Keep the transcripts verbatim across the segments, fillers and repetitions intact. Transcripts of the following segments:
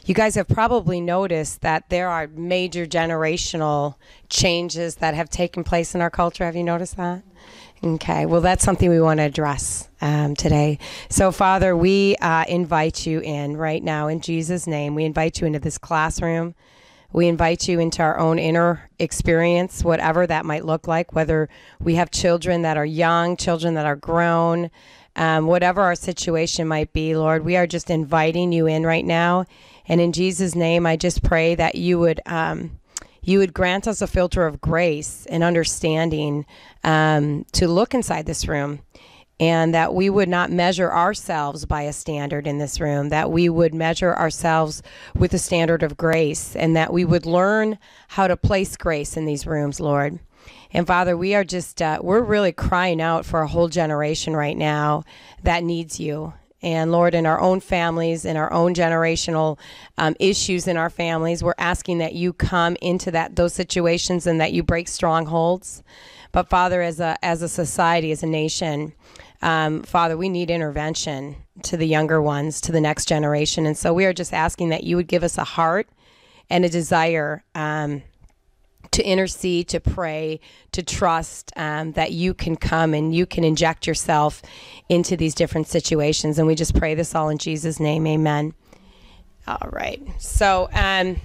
you guys have probably noticed that there are major generational changes that have taken place in our culture. Have you noticed that? Okay, well, that's something we want to address um, today. So, Father, we uh, invite you in right now in Jesus' name. We invite you into this classroom. We invite you into our own inner experience, whatever that might look like, whether we have children that are young, children that are grown, um, whatever our situation might be, Lord, we are just inviting you in right now. And in Jesus' name, I just pray that you would um, you would grant us a filter of grace and understanding um, to look inside this room, and that we would not measure ourselves by a standard in this room, that we would measure ourselves with a standard of grace, and that we would learn how to place grace in these rooms, Lord. And Father, we are just, uh, we're really crying out for a whole generation right now that needs you. And Lord, in our own families, in our own generational um, issues in our families, we're asking that you come into that those situations and that you break strongholds. But Father, as a as a society, as a nation, um, Father, we need intervention to the younger ones, to the next generation. And so we are just asking that you would give us a heart and a desire um, to intercede, to pray, to trust um, that you can come and you can inject yourself into these different situations. And we just pray this all in Jesus' name. Amen. All right. So um,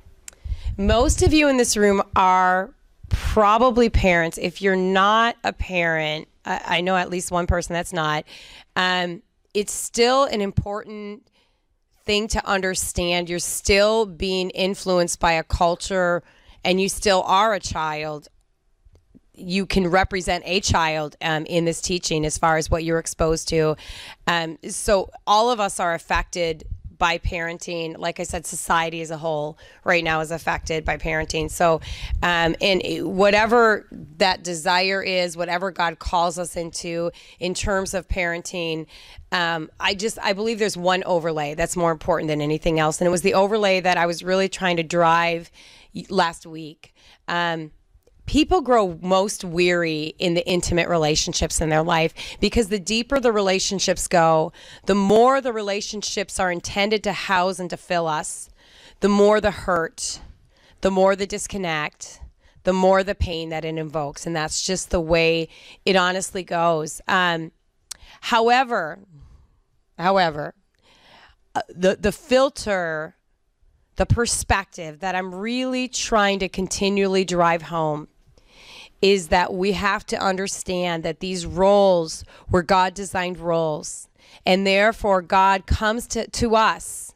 most of you in this room are probably parents. If you're not a parent, I, I know at least one person that's not. Um, it's still an important thing to understand. You're still being influenced by a culture, and you still are a child. You can represent a child um, in this teaching as far as what you're exposed to. Um, so all of us are affected by parenting. Like I said, society as a whole right now is affected by parenting. So, um, and whatever that desire is, whatever God calls us into in terms of parenting, um, I just, I believe there's one overlay that's more important than anything else. And it was the overlay that I was really trying to drive last week. Um, People grow most weary in the intimate relationships in their life, because the deeper the relationships go, the more the relationships are intended to house and to fill us, the more the hurt, the more the disconnect, the more the pain that it invokes. And that's just the way it honestly goes. Um, however, however, uh, the, the filter, the perspective that I'm really trying to continually drive home is that we have to understand that these roles were God designed roles, and therefore God comes to, to us.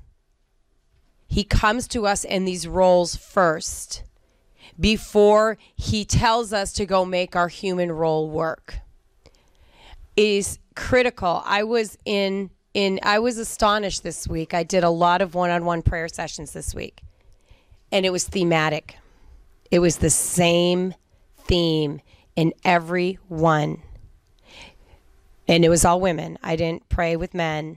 He comes to us in these roles first before he tells us to go make our human role work. It is critical. I was in in I was astonished this week. I did a lot of one-on-one prayer sessions this week, and it was thematic. It was the same theme in every one, and it was all women. I didn't pray with men,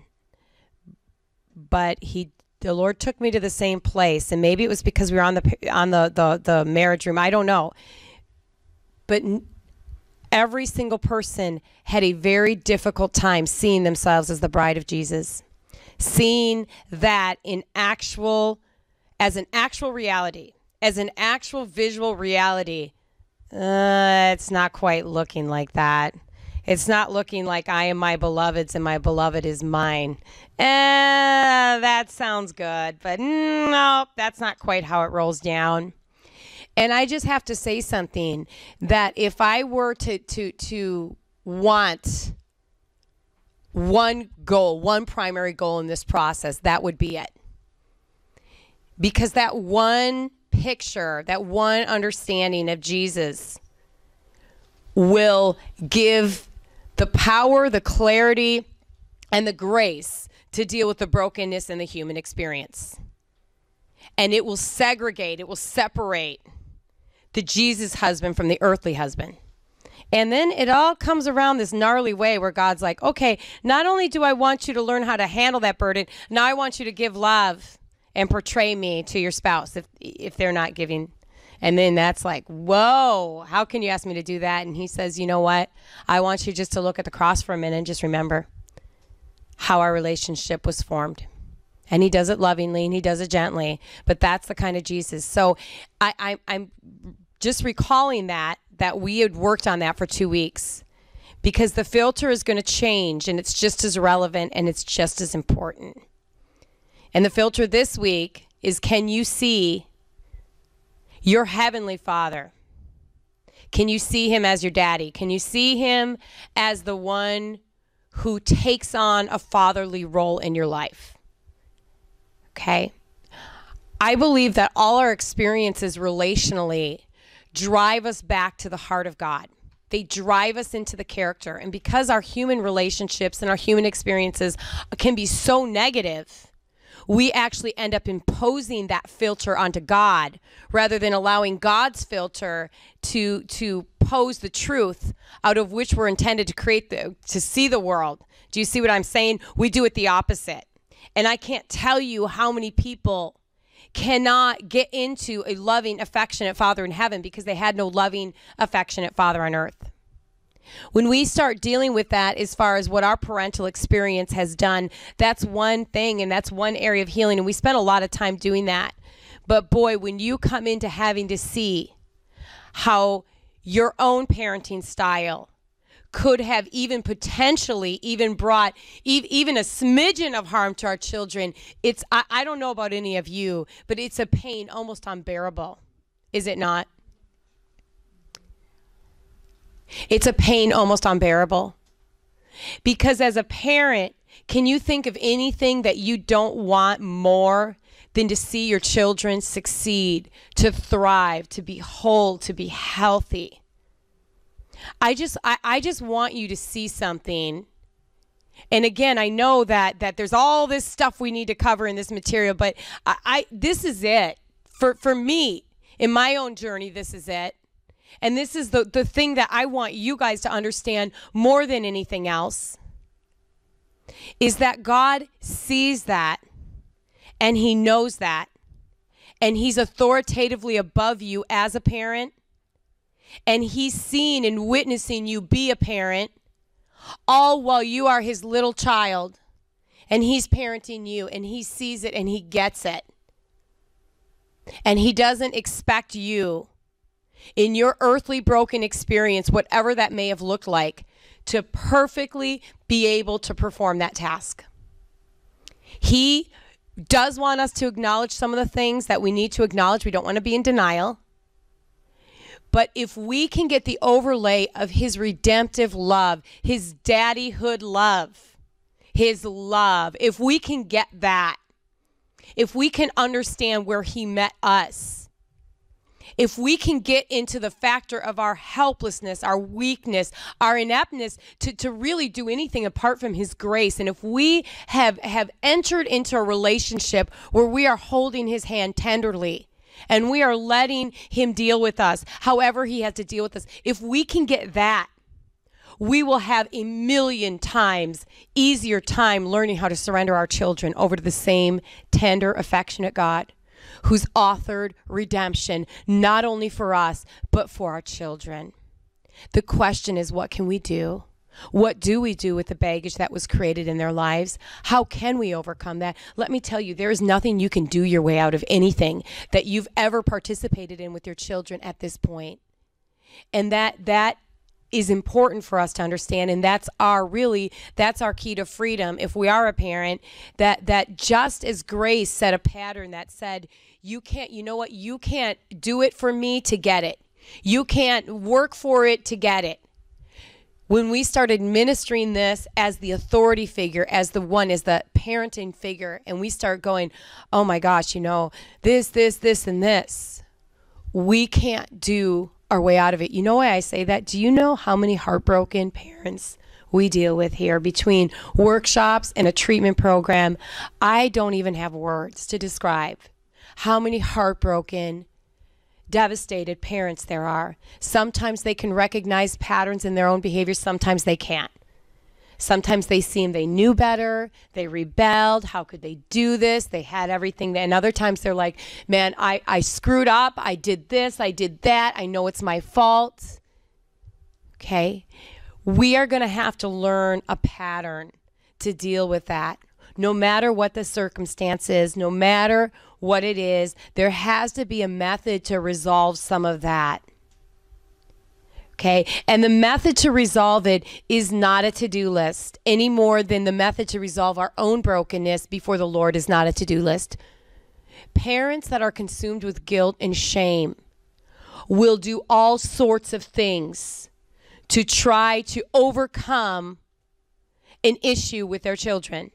but he the Lord took me to the same place, and maybe it was because we were on the on the the, the marriage room. I don't know, but every single person had a very difficult time seeing themselves as the bride of Jesus, seeing that in actual as an actual reality, as an actual visual reality. Uh, it's not quite looking like that. It's not looking like I am my beloved's and my beloved is mine. Eh, that sounds good, but no, that's not quite how it rolls down. And I just have to say something, that if I were to to to want one goal, one primary goal in this process, that would be it. Because that one picture, that one understanding of Jesus will give the power, the clarity, and the grace to deal with the brokenness in the human experience. And it will segregate, it will separate the Jesus husband from the earthly husband. And then it all comes around this gnarly way where God's like, okay, not only do I want you to learn how to handle that burden, now I want you to give love and portray me to your spouse if if they're not giving. And then that's like, whoa, how can you ask me to do that? And he says, you know what? I want you just to look at the cross for a minute and just remember how our relationship was formed. And he does it lovingly and he does it gently. But that's the kind of Jesus. So I, I, I'm just recalling that, that we had worked on that for two weeks. Because the filter is going to change and it's just as relevant and it's just as important. And the filter this week is, can you see your heavenly Father? Can you see him as your daddy? Can you see him as the one who takes on a fatherly role in your life? Okay. I believe that all our experiences relationally drive us back to the heart of God. They drive us into the character. And because our human relationships and our human experiences can be so negative, we actually end up imposing that filter onto God rather than allowing God's filter to to pose the truth out of which we're intended to create the to see the world. Do you see what I'm saying? We do it the opposite. And I can't tell you how many people cannot get into a loving, affectionate Father in heaven because they had no loving, affectionate Father on earth. When we start dealing with that as far as what our parental experience has done, that's one thing and that's one area of healing. And we spent a lot of time doing that. But boy, when you come into having to see how your own parenting style could have even potentially even brought e- even a smidgen of harm to our children, it's, I, I don't know about any of you, but it's a pain almost unbearable. Is it not? It's a pain almost unbearable. Because as a parent, can you think of anything that you don't want more than to see your children succeed, to thrive, to be whole, to be healthy? I just I, I just want you to see something. And again, I know that that there's all this stuff we need to cover in this material, but I, I this is it. For for me, in my own journey, this is it. And this is the, the thing that I want you guys to understand more than anything else, is that God sees that and he knows that. And he's authoritatively above you as a parent. And he's seeing and witnessing you be a parent, all while you are his little child. And he's parenting you and he sees it and he gets it. And he doesn't expect you, in your earthly broken experience, whatever that may have looked like, to perfectly be able to perform that task. He does want us to acknowledge some of the things that we need to acknowledge. We don't want to be in denial. But if we can get the overlay of his redemptive love, his daddyhood love, his love, if we can get that, if we can understand where he met us, if we can get into the factor of our helplessness, our weakness, our ineptness to, to really do anything apart from his grace, and if we have, have entered into a relationship where we are holding his hand tenderly and we are letting him deal with us however he has to deal with us, if we can get that, we will have a million times easier time learning how to surrender our children over to the same tender, affectionate God who's authored redemption, not only for us, but for our children. The question is, what can we do? What do we do with the baggage that was created in their lives? How can we overcome that? Let me tell you, there is nothing you can do your way out of anything that you've ever participated in with your children at this point. And that that is important for us to understand, and that's our really that's our key to freedom. If we are a parent, that that just as grace set a pattern that said, you can't, you know what, you can't do it for me to get it. You can't work for it to get it. When we started ministering this as the authority figure, as the one, as the parenting figure, and we start going, oh my gosh, you know, this, this, this, and this, we can't do our way out of it. You know why I say that? Do you know how many heartbroken parents we deal with here between workshops and a treatment program? I don't even have words to describe how many heartbroken, devastated parents there are. Sometimes they can recognize patterns in their own behavior. Sometimes they can't. Sometimes they seem they knew better. They rebelled. How could they do this? They had everything. And other times they're like, man, I, I screwed up. I did this. I did that. I know it's my fault. Okay. We are going to have to learn a pattern to deal with that. no matter what the circumstance is, no matter what it is, there has to be a method to resolve some of that. Okay, and the method to resolve it is not a to-do list any more than the method to resolve our own brokenness before the Lord is not a to-do list. Parents that are consumed with guilt and shame will do all sorts of things to try to overcome an issue with their children.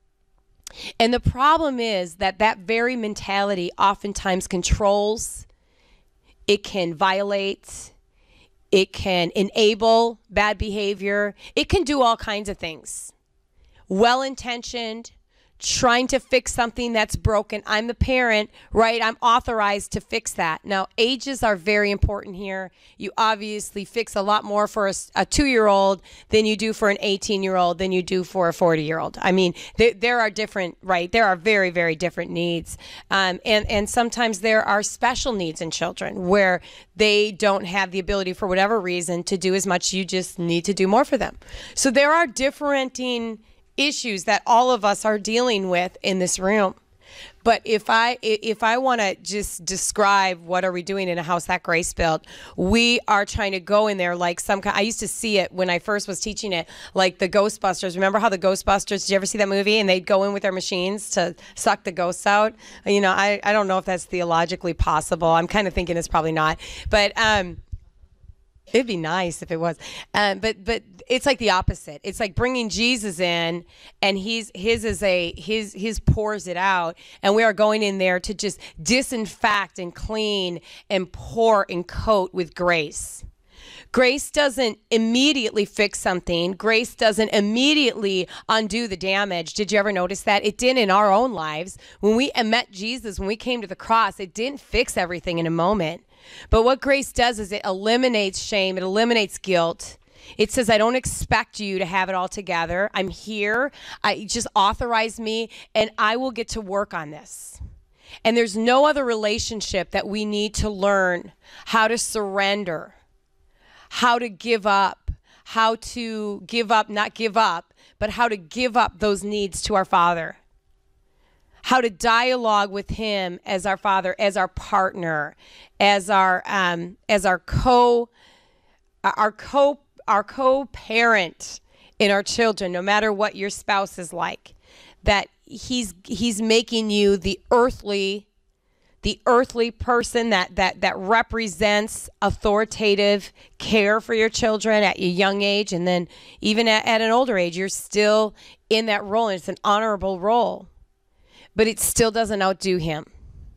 And the problem is that that very mentality oftentimes controls, it can violate, it can enable bad behavior. It can do all kinds of things. Well-intentioned, trying to fix something that's broken. I'm the parent, right? I'm authorized to fix that. Now, ages are very important here. You obviously fix a lot more for a, a two-year-old than you do for an eighteen-year-old than you do for a forty-year-old. I mean, there, there are different, right? There are very, very different needs. Um, and, and sometimes there are special needs in children where they don't have the ability for whatever reason to do as much. You just need to do more for them. So there are differenting issues that all of us are dealing with in this room. But if I if I want to just describe what are we doing in a house that Grace built, we are trying to go in there like some kind. I used to see it when I first was teaching it, like the Ghostbusters. Remember how the Ghostbusters? Did you ever see that movie? And they'd go in with their machines to suck the ghosts out. You know, I I don't know if that's theologically possible. I'm kind of thinking it's probably not. But um. It'd be nice if it was, um, but but it's like the opposite. It's like bringing Jesus in, and he's his is a his his pours it out, and we are going in there to just disinfect and clean and pour and coat with grace. Grace doesn't immediately fix something. Grace doesn't immediately undo the damage. Did you ever notice that? It didn't in our own lives. When we met Jesus, when we came to the cross, it didn't fix everything in a moment. But what grace does is it eliminates shame. It eliminates guilt. It says, I don't expect you to have it all together. I'm here. I just authorize me, and I will get to work on this. And there's no other relationship that we need to learn how to surrender, how to give up, how to give up, not give up, but how to give up those needs to our Father. How to dialogue with him as our Father, as our partner, as our um, as our co our co our co-parent in our children, no matter what your spouse is like. That he's he's making you the earthly the earthly person that that that represents authoritative care for your children at a young age, and then even at, at an older age, you're still in that role, and it's an honorable role. But it still doesn't outdo him.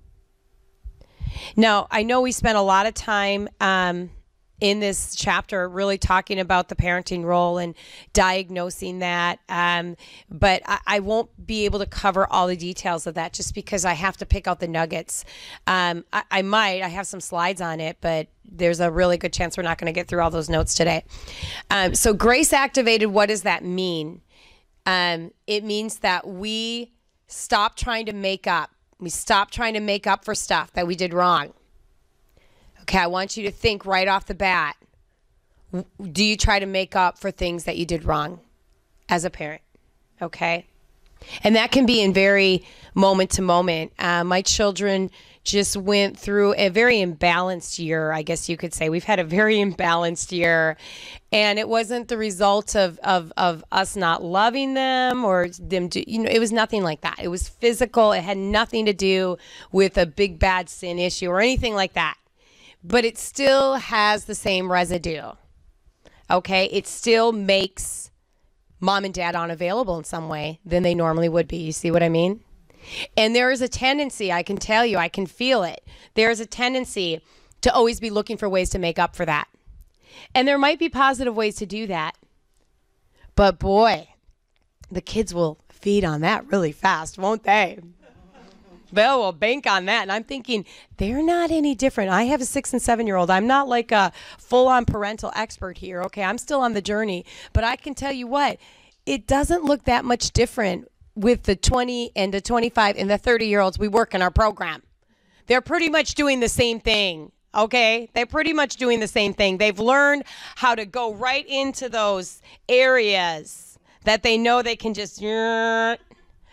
Now, I know we spent a lot of time um, in this chapter really talking about the parenting role and diagnosing that, um, but I, I won't be able to cover all the details of that just because I have to pick out the nuggets. Um, I, I might. I have some slides on it, but there's a really good chance we're not going to get through all those notes today. Um, so grace activated, what does that mean? Um, it means that we stop trying to make up. We stop trying to make up for stuff that we did wrong. Okay, I want you to think right off the bat. Do you try to make up for things that you did wrong as a parent? Okay? And that can be in very moment to moment. Uh, my children just went through a very imbalanced year, I guess you could say. We've had a very imbalanced year. And it wasn't the result of, of, of us not loving them or them, do, you know, it was nothing like that. It was physical. It had nothing to do with a big bad sin issue or anything like that. But it still has the same residue. Okay? It still makes mom and dad unavailable in some way than they normally would be. You see what I mean? And there is a tendency, I can tell you, I can feel it. There is a tendency to always be looking for ways to make up for that. And there might be positive ways to do that. But boy, the kids will feed on that really fast, won't they? They will bank on that. And I'm thinking, they're not any different. I have a six and seven year old. I'm not like a full on parental expert here. Okay. I'm still on the journey, but I can tell you what, it doesn't look that much different with the twenty and the twenty-five and the thirty year olds we work in our program. They're pretty much doing the same thing. Okay. They're pretty much doing the same thing. They've learned how to go right into those areas that they know they can just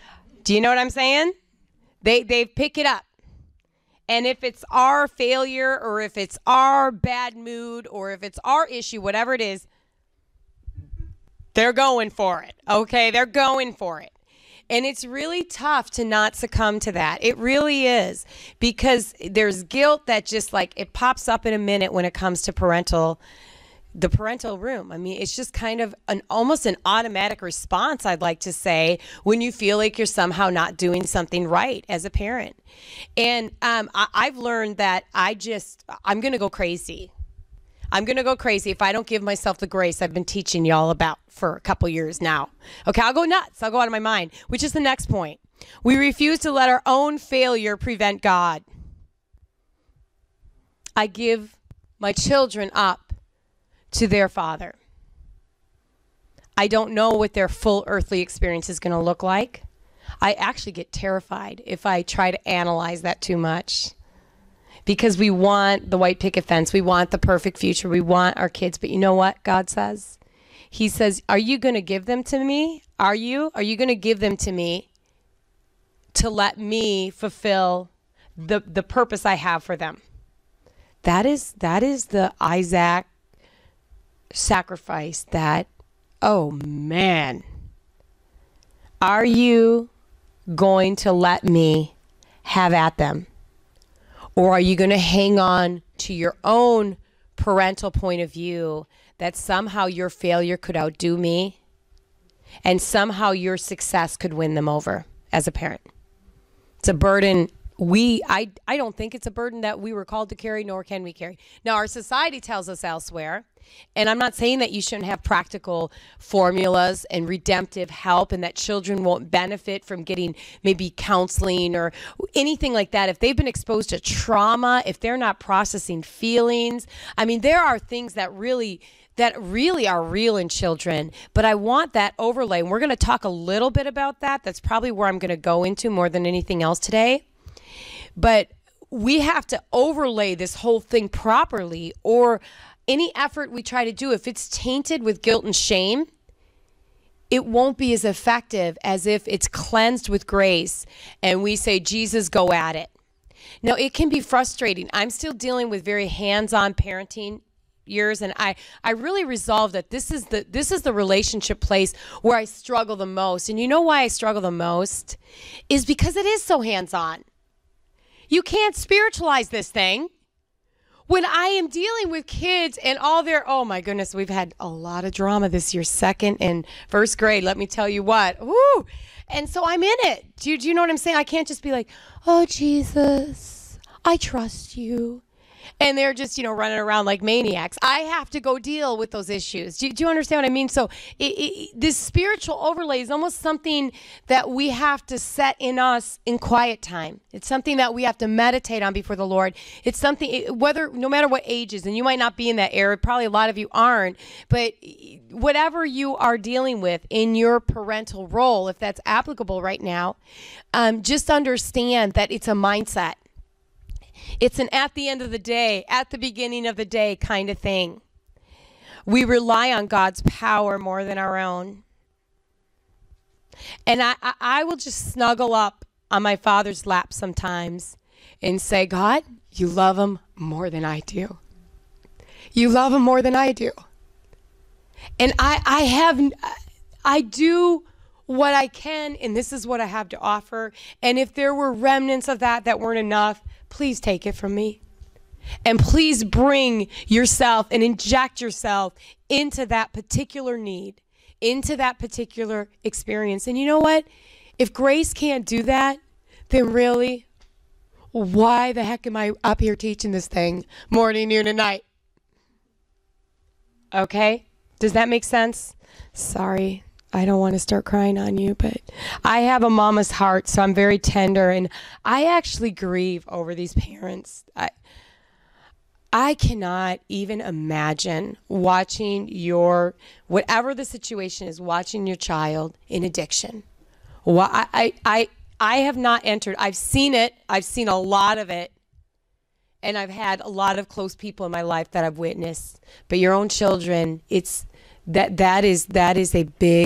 Do you know what I'm saying? They they pick it up. And if it's our failure or if it's our bad mood or if it's our issue, whatever it is, they're going for it. Okay, they're going for it. And it's really tough to not succumb to that. It really is, because there's guilt that just like it pops up in a minute when it comes to parental the parental room. I mean, it's just kind of an almost an automatic response, I'd like to say, when you feel like you're somehow not doing something right as a parent. And um, I, I've learned that I just, I'm going to go crazy. I'm going to go crazy if I don't give myself the grace I've been teaching y'all about for a couple years now. Okay, I'll go nuts. I'll go out of my mind, which is the next point. We refuse to let our own failure prevent God. I give my children up to their father. I don't know what their full earthly experience is going to look like. I actually get terrified if I try to analyze that too much, because we want the white picket fence. We want the perfect future. We want our kids. But you know what God says? He says, are you going to give them to me? Are you? Are you going to give them to me to let me fulfill the, the purpose I have for them? That is, that is the Isaac sacrifice that, oh man, are you going to let me have at them? Or are you going to hang on to your own parental point of view that somehow your failure could outdo me and somehow your success could win them over as a parent? It's a burden we, I, I don't think it's a burden that we were called to carry, nor can we carry. Now, our society tells us elsewhere, and I'm not saying that you shouldn't have practical formulas and redemptive help and that children won't benefit from getting maybe counseling or anything like that. If they've been exposed to trauma, if they're not processing feelings, I mean, there are things that really that really are real in children, but I want that overlay. And we're going to talk a little bit about that. That's probably where I'm going to go into more than anything else today. But we have to overlay this whole thing properly, or any effort we try to do, if it's tainted with guilt and shame, it won't be as effective as if it's cleansed with grace and we say, Jesus, go at it. Now, it can be frustrating. I'm still dealing with very hands-on parenting years, and I, I really resolved that this is the this is the relationship place where I struggle the most. And you know why I struggle the most? Is because it is so hands-on. You can't spiritualize this thing. When I am dealing with kids and all their, oh my goodness, we've had a lot of drama this year, second and first grade, let me tell you what. Woo! And so I'm in it. Do you, do you know what I'm saying? I can't just be like, oh, Jesus, I trust you. And they're just, you know, running around like maniacs. I have to go deal with those issues. Do you, do you understand what I mean? So it, it, this spiritual overlay is almost something that we have to set in us in quiet time. It's something that we have to meditate on before the Lord. It's something, it, whether, no matter what ages, and you might not be in that era, probably a lot of you aren't, but whatever you are dealing with in your parental role, if that's applicable right now, um, just understand that it's a mindset. It's an at the end of the day, at the beginning of the day kind of thing. We rely on God's power more than our own. And I, I, I will just snuggle up on my father's lap sometimes and say, God, you love him more than I do. You love him more than I do. And I, I have, I do what I can, and this is what I have to offer. And if there were remnants of that that weren't enough, please take it from me. And please bring yourself and inject yourself into that particular need, into that particular experience. And you know what? If grace can't do that, then really, why the heck am I up here teaching this thing morning, noon, and night? Okay? Does that make sense? Sorry. I don't want to start crying on you, but I have a mama's heart, so I'm very tender, and I actually grieve over these parents. I, I cannot even imagine watching your, whatever the situation is, watching your child in addiction. Well, I, I, I, I have not entered. I've seen it. I've seen a lot of it, and I've had a lot of close people in my life that I've witnessed. But your own children, it's that that is that is a big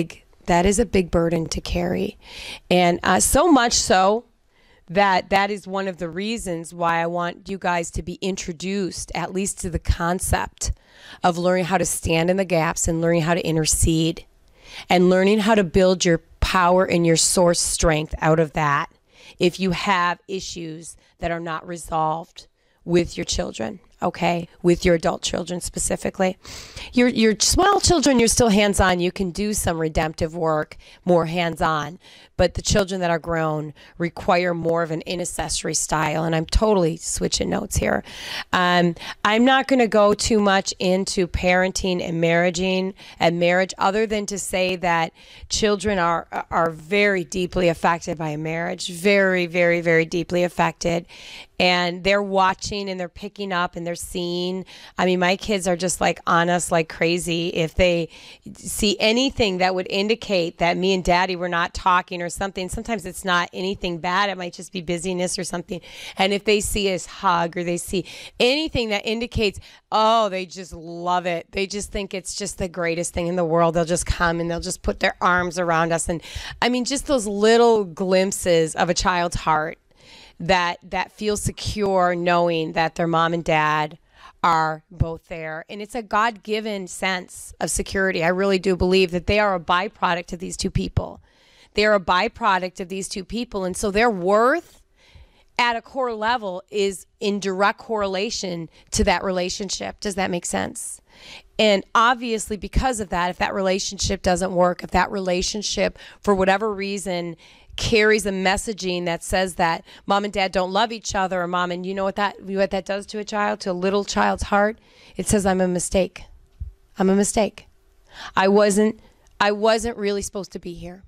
that is a big burden to carry. And uh, so much so that that is one of the reasons why I want you guys to be introduced at least to the concept of learning how to stand in the gaps and learning how to intercede and learning how to build your power and your source strength out of that if you have issues that are not resolved with your children, okay, with your adult children specifically. Your your small children, you're still hands-on. You can do some redemptive work, more hands-on. But the children that are grown require more of an intercessory style. And I'm totally switching notes here. Um, I'm not going to go too much into parenting and marrying and marriage, other than to say that children are are very deeply affected by a marriage, very, very, very deeply affected. And they're watching and they're picking up and they're seeing. I mean, my kids are just like on us like crazy. If they see anything that would indicate that me and Daddy were not talking or something, sometimes it's not anything bad. It might just be busyness or something. And if they see us hug or they see anything that indicates, oh, they just love it. They just think it's just the greatest thing in the world. They'll just come and they'll just put their arms around us. And I mean, just those little glimpses of a child's heart that that feel secure knowing that their mom and dad are both there. And it's a God-given sense of security. I really do believe that they are a byproduct of these two people. They are a byproduct of these two people. And so their worth at a core level is in direct correlation to that relationship. Does that make sense? And obviously, because of that, if that relationship doesn't work, if that relationship, for whatever reason, carries a messaging that says that mom and dad don't love each other, or mom and you know what that what that does to a child, to a little child's heart? It says, I'm a mistake. I'm a mistake. I wasn't I wasn't really supposed to be here.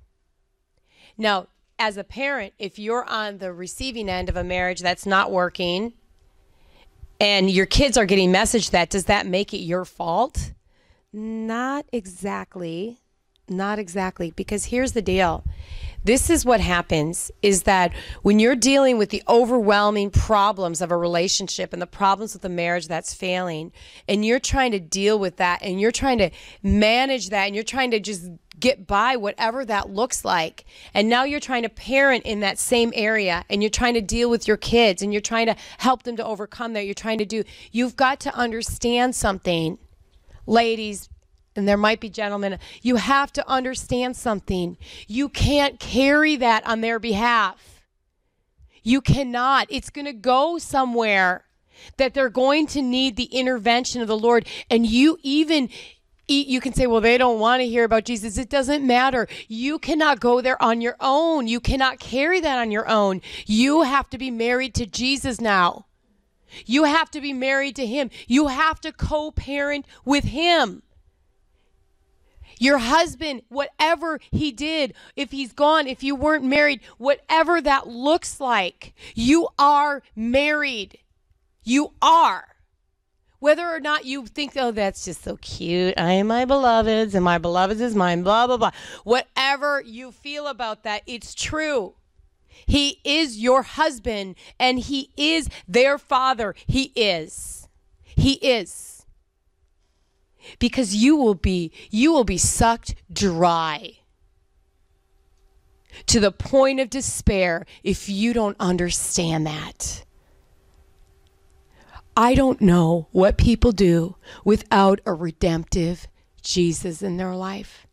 Now, as a parent, if you're on the receiving end of a marriage that's not working and your kids are getting messaged that, does that make it your fault? Not exactly. Not exactly. Because here's the deal. This is what happens, is that when you're dealing with the overwhelming problems of a relationship and the problems with a marriage that's failing, and you're trying to deal with that and you're trying to manage that and you're trying to just get by whatever that looks like, and now you're trying to parent in that same area and you're trying to deal with your kids and you're trying to help them to overcome that, you're trying to do, you've got to understand something, ladies, and there might be gentlemen, you have to understand something. You can't carry that on their behalf. You cannot. It's going to go somewhere that they're going to need the intervention of the Lord. And you even, you can say, well, they don't want to hear about Jesus. It doesn't matter. You cannot go there on your own. You cannot carry that on your own. You have to be married to Jesus now. You have to be married to him. You have to co-parent with him. Your husband, whatever he did, if he's gone, if you weren't married, whatever that looks like, you are married. You are. Whether or not you think, oh, that's just so cute. I am my beloved's and my beloved's is mine, blah, blah, blah. Whatever you feel about that, it's true. He is your husband and he is their father. He is. He is. Because you will be, you will be sucked dry to the point of despair if you don't understand that. I don't know what people do without a redemptive Jesus in their life.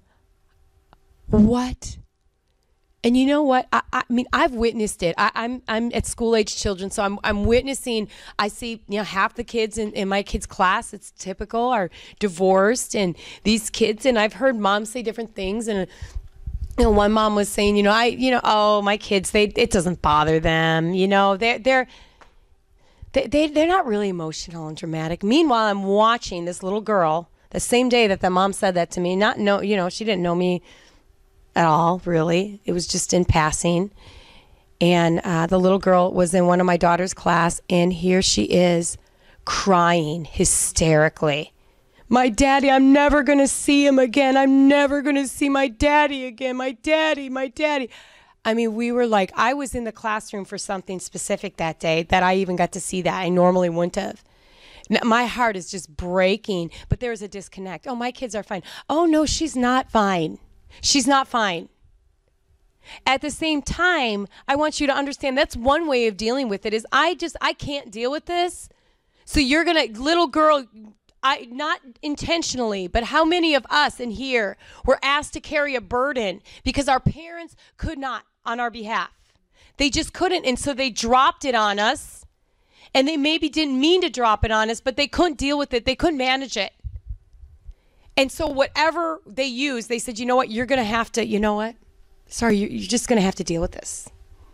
What? And you know what? I, I mean, I've witnessed it. I, I'm I'm at school age children, so I'm I'm witnessing. I see, you know, half the kids in, in my kids' class, it's typical, are divorced, and these kids. And I've heard moms say different things. And you know, one mom was saying, you know, I, you know, oh, my kids, they it doesn't bother them. You know, they're they're they they they're not really emotional and dramatic. Meanwhile, I'm watching this little girl the same day that the mom said that to me. Not know, you know, she didn't know me at all, really. It was just in passing. And uh, the little girl was in one of my daughter's class, and here she is crying hysterically. My daddy, I'm never going to see him again. I'm never going to see my daddy again. My daddy, my daddy. I mean, we were like, I was in the classroom for something specific that day that I even got to see that I normally wouldn't have. Now, my heart is just breaking, but there's a disconnect. Oh, my kids are fine. Oh, no, she's not fine. She's not fine. At the same time, I want you to understand that's one way of dealing with it is I just, I can't deal with this. So you're going to, little girl, I not intentionally, but how many of us in here were asked to carry a burden because our parents could not on our behalf? They just couldn't, and so they dropped it on us, and they maybe didn't mean to drop it on us, but they couldn't deal with it. They couldn't manage it. And so whatever they used, they said, you know what, you're going to have to, you know what? Sorry, you're just going to have to deal with this.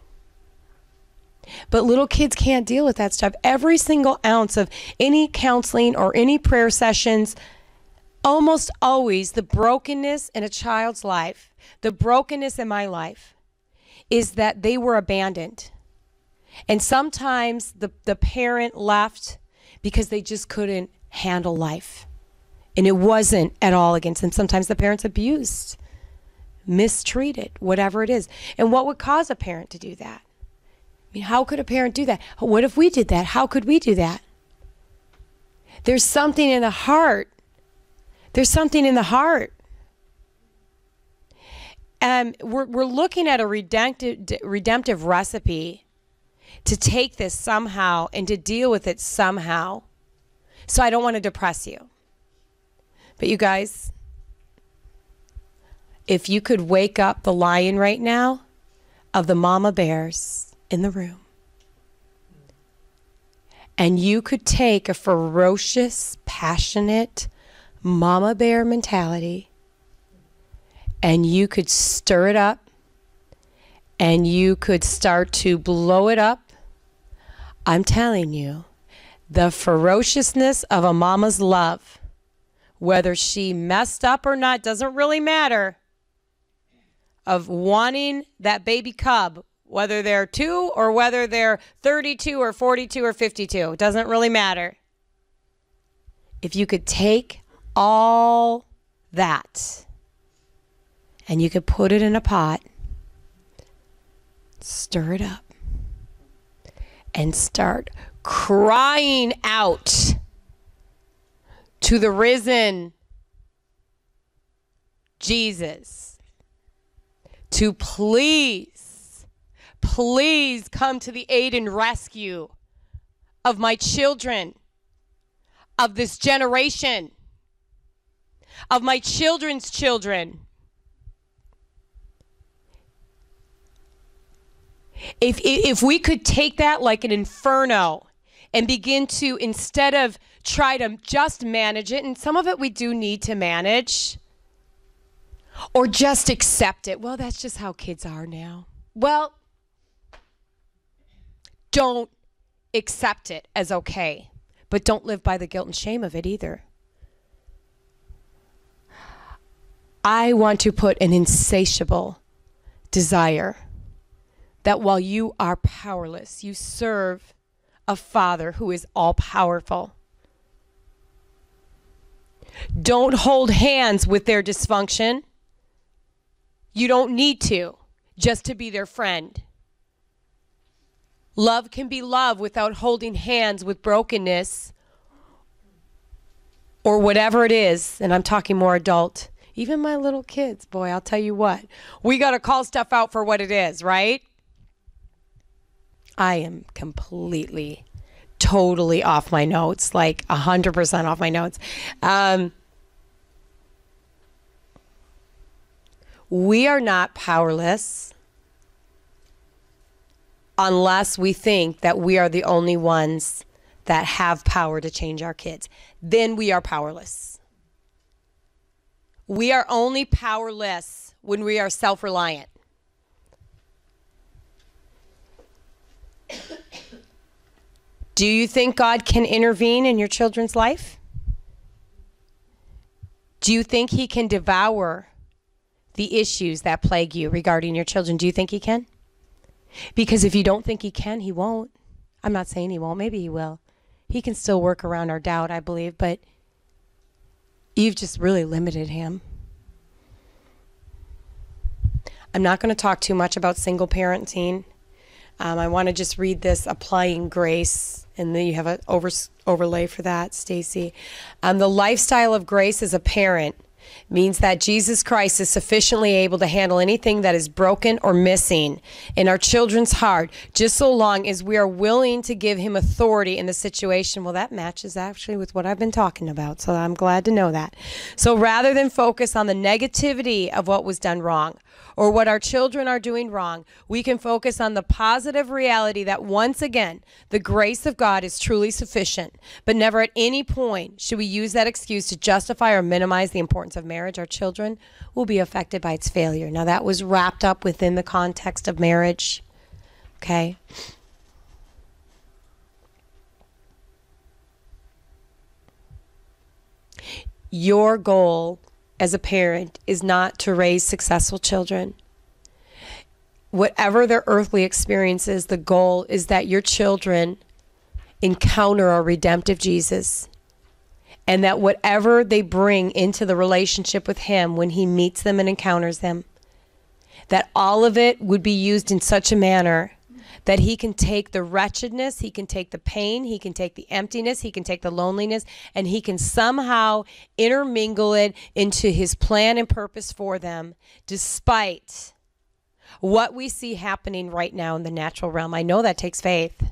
But little kids can't deal with that stuff. Every single ounce of any counseling or any prayer sessions, almost always the brokenness in a child's life, the brokenness in my life, is that they were abandoned. And sometimes the, the parent left because they just couldn't handle life. And it wasn't at all against them. Sometimes the parent's abused, mistreated, whatever it is. And what would cause a parent to do that? I mean, how could a parent do that? What if we did that? How could we do that? There's something in the heart. There's something in the heart. Um, we're, we're looking at a redemptive, redemptive recipe to take this somehow and to deal with it somehow. So I don't want to depress you. But you guys, if you could wake up the lion right now of the mama bears in the room, and you could take a ferocious, passionate mama bear mentality, and you could stir it up, and you could start to blow it up, I'm telling you, the ferociousness of a mama's love, whether she messed up or not, doesn't really matter, of wanting that baby cub, whether they're two or whether they're thirty-two or forty-two or fifty-two, it doesn't really matter. If you could take all that and you could put it in a pot, stir it up, and start crying out to the risen Jesus to please, please come to the aid and rescue of my children, of this generation, of my children's children. If, if we could take that like an inferno and begin to, instead of try to just manage it, and some of it we do need to manage, or just accept it. Well, that's just how kids are now. Well, don't accept it as okay, but don't live by the guilt and shame of it either. I want to put an insatiable desire that while you are powerless, you serve a Father who is all-powerful. Don't hold hands with their dysfunction. You don't need to, just to be their friend. Love can be love without holding hands with brokenness or whatever it is, and I'm talking more adult. Even my little kids, boy, I'll tell you what, we got to call stuff out for what it is, right? I am completely, totally off my notes, like one hundred percent off my notes. Um, we are not powerless unless we think that we are the only ones that have power to change our kids. Then we are powerless. We are only powerless when we are self-reliant. Do you think God can intervene in your children's life? Do you think he can devour the issues that plague you regarding your children? Do you think he can? Because if you don't think he can, he won't. I'm not saying he won't. Maybe he will. He can still work around our doubt, I believe, but you've just really limited him. I'm not going to talk too much about single parenting. Um, I want to just read this, Applying Grace, and then you have an over, overlay for that, Stacy. Um, the lifestyle of grace as a parent means that Jesus Christ is sufficiently able to handle anything that is broken or missing in our children's heart, just so long as we are willing to give him authority in the situation. Well, that matches actually with what I've been talking about, so I'm glad to know that. So rather than focus on the negativity of what was done wrong or what our children are doing wrong, we can focus on the positive reality that once again, the grace of God is truly sufficient, but never at any point should we use that excuse to justify or minimize the importance of marriage. Our children will be affected by its failure. Now that was wrapped up within the context of marriage, okay? Your goal as a parent is not to raise successful children. Whatever their earthly experience is, the goal is that your children encounter a redemptive Jesus, and that whatever they bring into the relationship with him when he meets them and encounters them, that all of it would be used in such a manner that he can take the wretchedness, he can take the pain, he can take the emptiness, he can take the loneliness, and he can somehow intermingle it into his plan and purpose for them, despite what we see happening right now in the natural realm. I know that takes faith.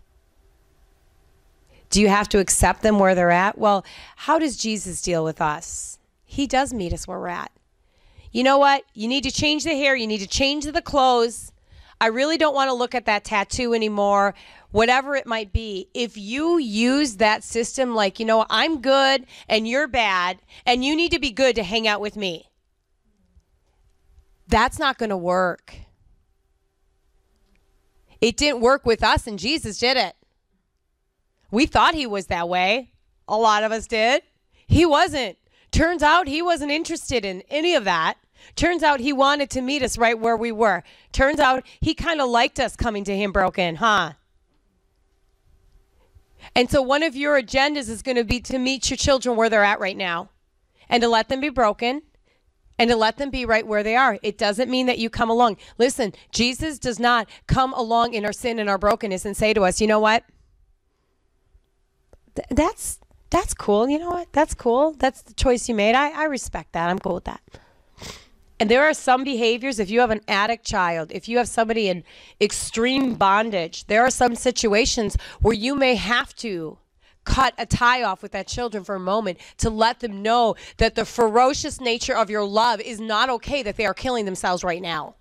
Do you have to accept them where they're at? Well, how does Jesus deal with us? He does meet us where we're at. You know what? You need to change the hair. You need to change the clothes. I really don't want to look at that tattoo anymore, whatever it might be. If you use that system like, you know, I'm good and you're bad and you need to be good to hang out with me, that's not going to work. It didn't work with us, and Jesus did it. We thought he was that way. A lot of us did. He wasn't. Turns out he wasn't interested in any of that. Turns out he wanted to meet us right where we were. Turns out he kind of liked us coming to him broken, huh? And so one of your agendas is going to be to meet your children where they're at right now, and to let them be broken, and to let them be right where they are. It doesn't mean that you come along. Listen, Jesus does not come along in our sin and our brokenness and say to us, you know what? Th- that's that's cool. You know what? That's cool. That's the choice you made. I, I respect that. I'm cool with that. And there are some behaviors, if you have an addict child, if you have somebody in extreme bondage, there are some situations where you may have to cut a tie off with that children for a moment to let them know that the ferocious nature of your love is not okay, that they are killing themselves right now.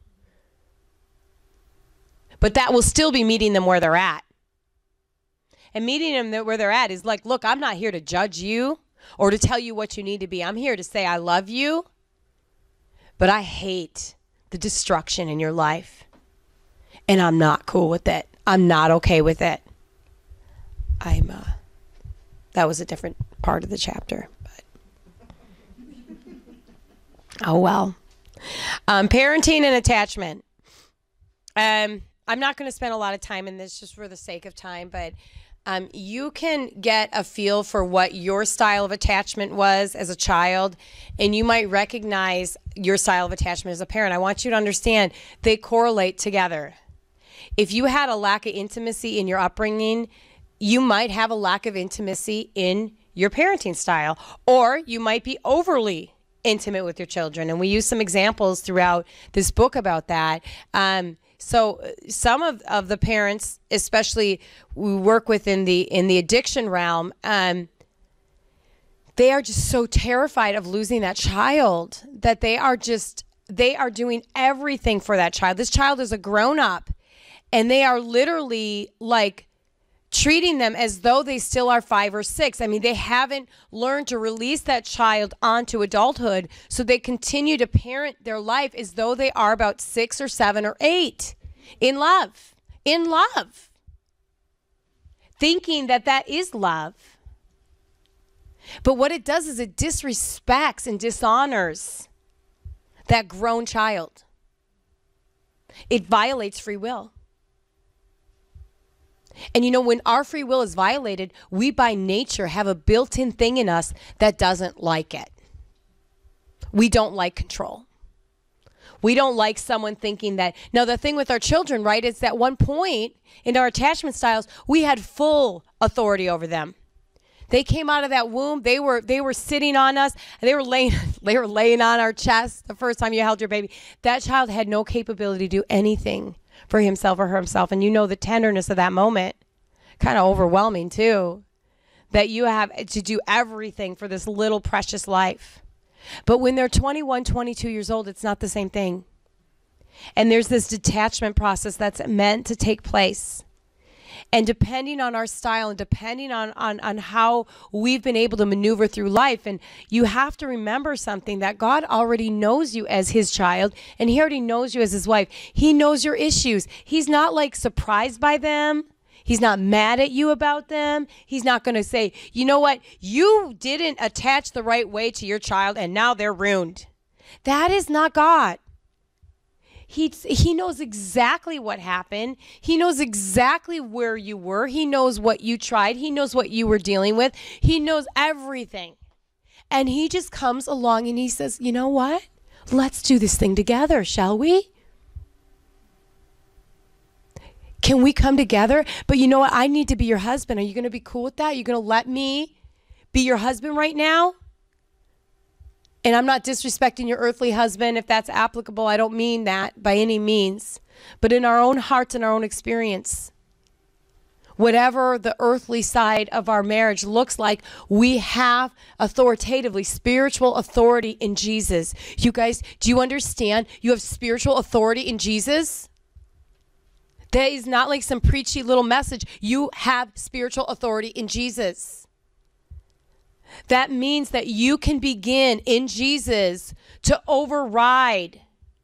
But that will still be meeting them where they're at. And meeting them where they're at is like, look, I'm not here to judge you or to tell you what you need to be. I'm here to say I love you. But I hate the destruction in your life, and I'm not cool with it. I'm not okay with it. I'm, uh, that was a different part of the chapter, but oh well. Um, parenting and attachment. Um, I'm not going to spend a lot of time in this just for the sake of time, but Um, you can get a feel for what your style of attachment was as a child, and you might recognize your style of attachment as a parent. I want you to understand they correlate together. If you had a lack of intimacy in your upbringing, you might have a lack of intimacy in your parenting style, or you might be overly intimate with your children. And we use some examples throughout this book about that. Um, So some of, of the parents, especially we work with in the in the addiction realm, um, they are just so terrified of losing that child that they are just, they are doing everything for that child. This child is a grown up, and they are literally like treating them as though they still are five or six. I mean, they haven't learned to release that child onto adulthood, so they continue to parent their life as though they are about six or seven or eight in love, in love, thinking that that is love. But what it does is it disrespects and dishonors that grown child. It violates free will. And you know, when our free will is violated, we by nature have a built-in thing in us that doesn't like it. We don't like control. We don't like someone thinking that. Now, the thing with our children, right, is at one point in our attachment styles, we had full authority over them. They came out of that womb. They were they were sitting on us. And they were laying they were laying on our chest the first time you held your baby. That child had no capability to do anything for himself or herself. And you know the tenderness of that moment. Kind of overwhelming too. That you have to do everything for this little precious life. But when they're twenty-one, twenty-two years old, it's not the same thing. And there's this detachment process that's meant to take place. And depending on our style and depending on, on, on how we've been able to maneuver through life, and you have to remember something, that God already knows you as his child, and he already knows you as his wife. He knows your issues. He's not like surprised by them. He's not mad at you about them. He's not going to say, you know what, you didn't attach the right way to your child and now they're ruined. That is not God. He, he knows exactly what happened. He knows exactly where you were. He knows what you tried. He knows what you were dealing with. He knows everything. And he just comes along and he says, you know what? Let's do this thing together, shall we? Can we come together? But you know what? I need to be your husband. Are you going to be cool with that? Are you going to let me be your husband right now? And I'm not disrespecting your earthly husband if that's applicable. I don't mean that by any means. But in our own hearts and our own experience, whatever the earthly side of our marriage looks like, we have authoritatively spiritual authority in Jesus. You guys, do you understand? You have spiritual authority in Jesus? That is not like some preachy little message. You have spiritual authority in Jesus. That means that you can begin in Jesus to override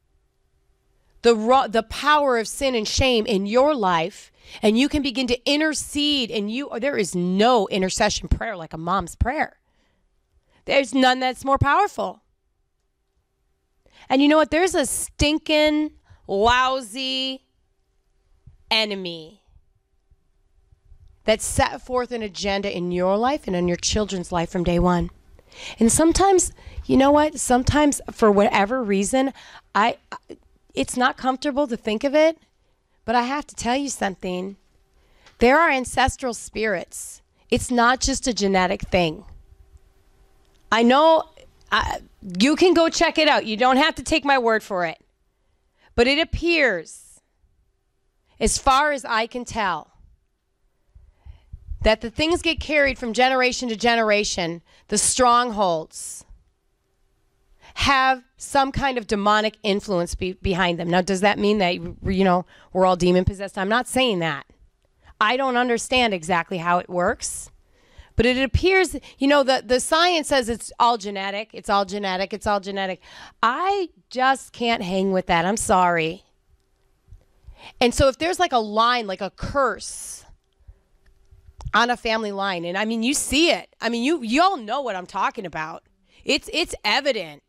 the, the power of sin and shame in your life, and you can begin to intercede, and you there is no intercession prayer like a mom's prayer. There's none that's more powerful. And you know what? There's a stinking, lousy enemy that set forth an agenda in your life and in your children's life from day one. And sometimes, you know what? Sometimes, for whatever reason, I it's not comfortable to think of it, but I have to tell you something. There are ancestral spirits. It's not just a genetic thing. I know I, you can go check it out. You don't have to take my word for it. But it appears, as far as I can tell, that the things get carried from generation to generation, the strongholds have some kind of demonic influence be, behind them. Now, does that mean that, you know, we're all demon possessed? I'm not saying that. I don't understand exactly how it works, but it appears, you know, the, the science says it's all genetic, it's all genetic, it's all genetic. I just can't hang with that. I'm sorry. And so if there's like a line, like a curse on a family line, and I mean, you see it. I mean, you you all know what I'm talking about. It's it's evident.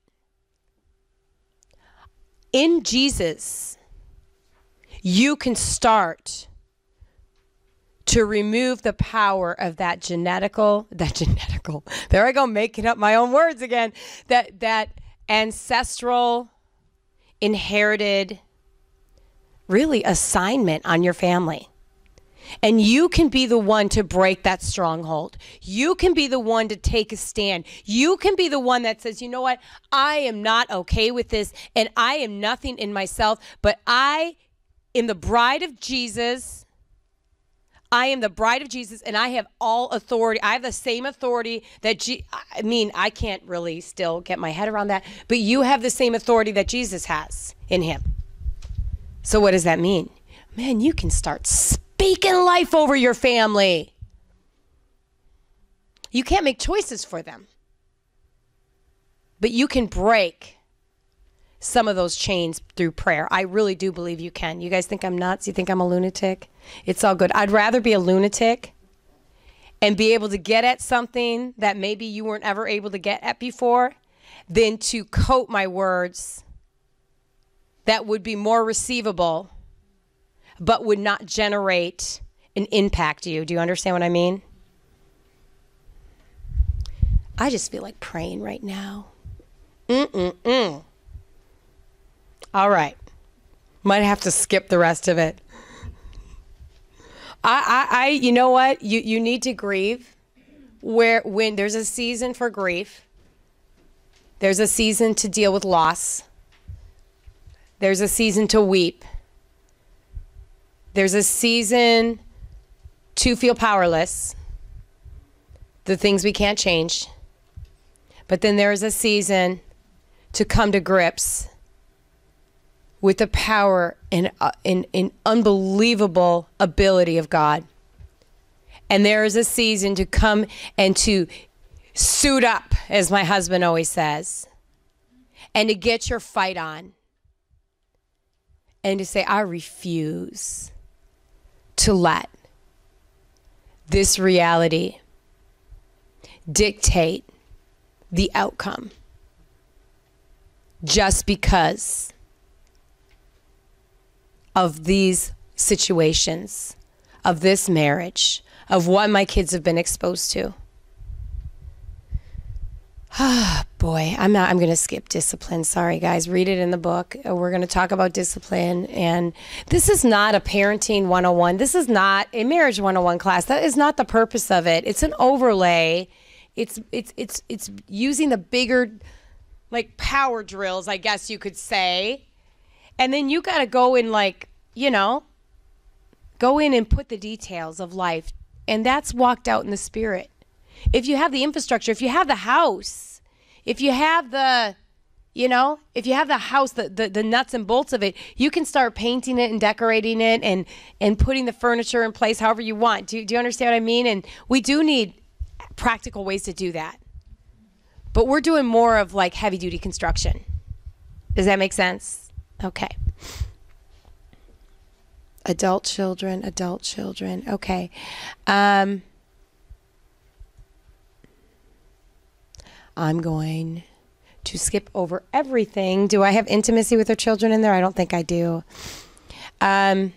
In Jesus, you can start to remove the power of that genetical, that genetical, there I go, making up my own words again, that that ancestral, inherited, really assignment on your family. And you can be the one to break that stronghold. You can be the one to take a stand. You can be the one that says, you know what? I am not okay with this, and I am nothing in myself, but I am the bride of Jesus. I am the bride of Jesus, and I have all authority. I have the same authority that, G- I mean, I can't really still get my head around that, but you have the same authority that Jesus has in him. So what does that mean? Man, you can start speaking life over your family. You can't make choices for them, but you can break some of those chains through prayer. I really do believe you can. You guys think I'm nuts? You think I'm a lunatic? It's all good. I'd rather be a lunatic and be able to get at something that maybe you weren't ever able to get at before than to coat my words that would be more receivable but would not generate and impact you. Do you understand what I mean? I just feel like praying right now. Mm-mm-mm. All right. Might have to skip the rest of it. I, I, I you know what? You, you need to grieve where when there's a season for grief, there's a season to deal with loss, there's a season to weep, there's a season to feel powerless, the things we can't change, but then there's a season to come to grips with the power and, uh, and, and unbelievable ability of God. And there is a season to come and to suit up, as my husband always says, and to get your fight on. And to say, I refuse to let this reality dictate the outcome just because of these situations, of this marriage, of what my kids have been exposed to. Ah, boy, I'm not, I'm going to skip discipline. Sorry, guys. Read it in the book. We're going to talk about discipline. And this is not a parenting one oh one. This is not a marriage one oh one class. That is not the purpose of it. It's an overlay. It's, it's, it's, it's using the bigger, like, power drills, I guess you could say. And then you got to go in, like, you know, go in and put the details of life. And that's walked out in the spirit. If you have the infrastructure, if you have the house, if you have the, you know, if you have the house, the, the, the nuts and bolts of it, you can start painting it and decorating it and, and putting the furniture in place however you want. Do, do you understand what I mean? And we do need practical ways to do that. But we're doing more of like heavy duty construction. Does that make sense? Okay. Adult children, adult children. Okay. Um, I'm going to skip over everything. Do I have intimacy with our children in there? I don't think I do. Um,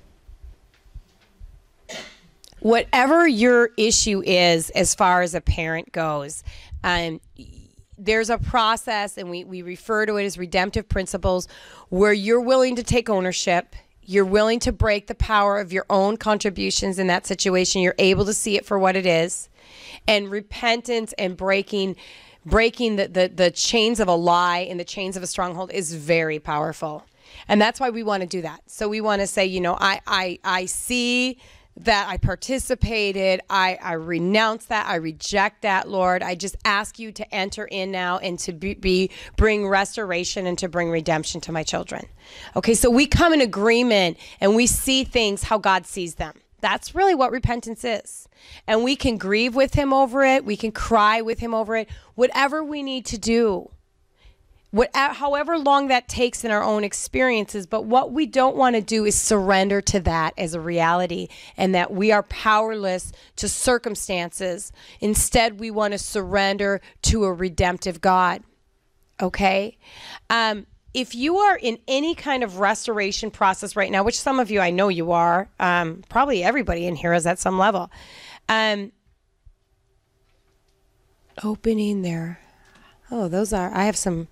whatever your issue is as far as a parent goes, um, there's a process, and we, we refer to it as redemptive principles, where you're willing to take ownership. You're willing to break the power of your own contributions in that situation. You're able to see it for what it is. And repentance and breaking breaking the, the, the chains of a lie and the chains of a stronghold is very powerful. And that's why we want to do that. So we want to say, you know, I I, I see that I participated. I, I renounce that. I reject that, Lord. I just ask you to enter in now and to be, be bring restoration and to bring redemption to my children. Okay, so we come in agreement and we see things how God sees them. That's really what repentance is. And we can grieve with him over it. We can cry with him over it. Whatever we need to do. What, however long that takes in our own experiences. But what we don't want to do is surrender to that as a reality and that we are powerless to circumstances. Instead, we want to surrender to a redemptive God. Okay? Um, if you are in any kind of restoration process right now, which some of you I know you are, um, probably everybody in here is at some level. Um, opening there. Oh, those are, I have some...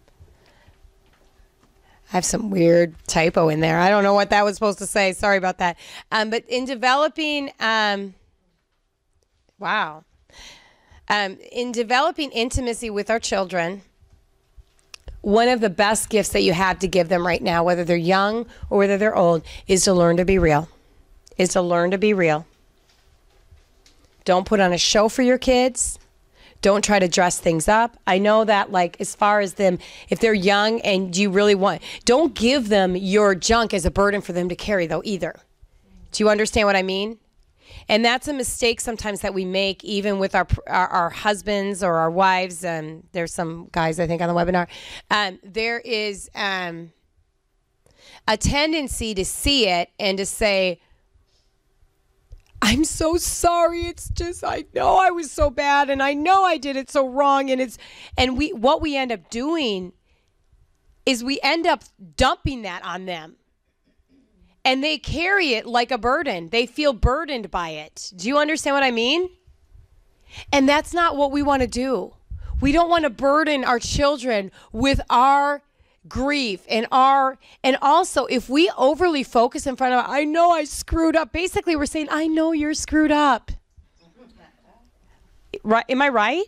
I have some weird typo in there. I don't know what that was supposed to say. Sorry about that. Um, but in developing, um, wow. Um, in developing intimacy with our children, one of the best gifts that you have to give them right now, whether they're young or whether they're old, is to learn to be real. Is to learn to be real. Don't put on a show for your kids. Don't try to dress things up. I know that, like, as far as them, if they're young and you really want, don't give them your junk as a burden for them to carry, though, either. Do you understand what I mean? And that's a mistake sometimes that we make, even with our our, our husbands or our wives. Um, there's some guys, I think, on the webinar. Um, there is um, a tendency to see it and to say, I'm so sorry. It's just, I know I was so bad and I know I did it so wrong. And it's, and we, what we end up doing is we end up dumping that on them and they carry it like a burden. They feel burdened by it. Do you understand what I mean? And that's not what we want to do. We don't want to burden our children with our grief and our, and also if we overly focus in front of, I know I screwed up. Basically, we're saying, I know you're screwed up. Right? Am I right?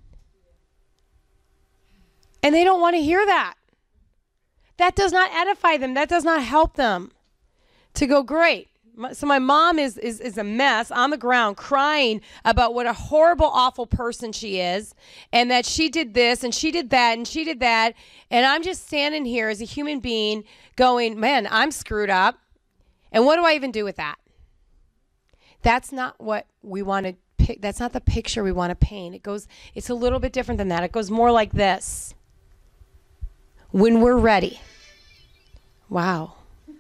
And they don't want to hear that. That does not edify them. That does not help them to go, great. So my mom is, is, is a mess on the ground crying about what a horrible, awful person she is, and that she did this and she did that and she did that. And I'm just standing here as a human being going, man, I'm screwed up. And what do I even do with that? That's not what we want to pick. That's not the picture we want to paint. It goes, it's a little bit different than that. It goes more like this. When we're ready. Wow.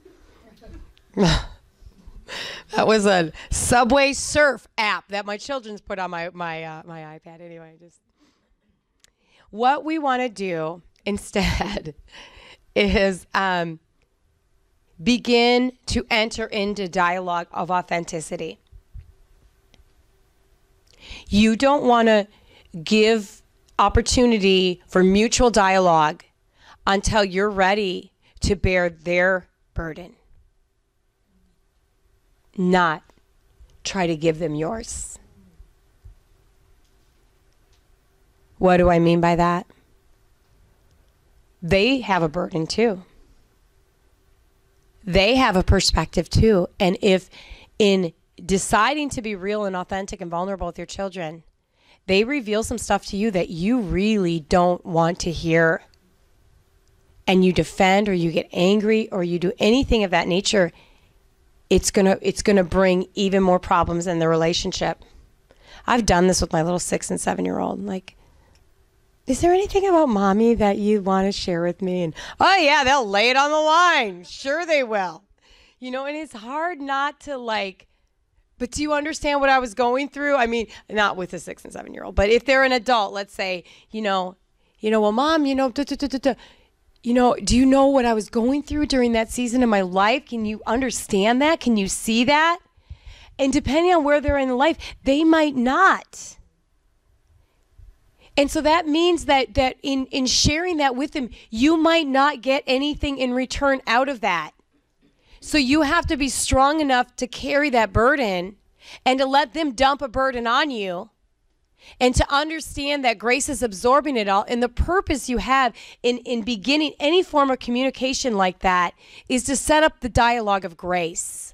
That was a Subway Surf app that my children's put on my my uh, my iPad. Anyway, just what we want to do instead is um, begin to enter into dialogue of authenticity. You don't want to give opportunity for mutual dialogue until you're ready to bear their burden. Not try to give them yours. What do I mean by that? They have a burden too. They have a perspective too. And if in deciding to be real and authentic and vulnerable with your children, they reveal some stuff to you that you really don't want to hear, and you defend or you get angry or you do anything of that nature, it's gonna it's gonna bring even more problems in the relationship. I've done this with my little six and seven year old. Like, is there anything about mommy that you want to share with me? And oh yeah, they'll lay it on the line. Sure they will. You know, and it's hard not to like, but do you understand what I was going through? I mean, not with a six and seven year old, but if they're an adult, let's say, you know, you know, well, mom, you know, duh, duh, duh, duh, duh. You know, do you know what I was going through during that season of my life? Can you understand that? Can you see that? And depending on where they're in life, they might not. And so that means that that in, in sharing that with them, you might not get anything in return out of that. So you have to be strong enough to carry that burden and to let them dump a burden on you. And to understand that grace is absorbing it all. And the purpose you have in, in beginning any form of communication like that is to set up the dialogue of grace.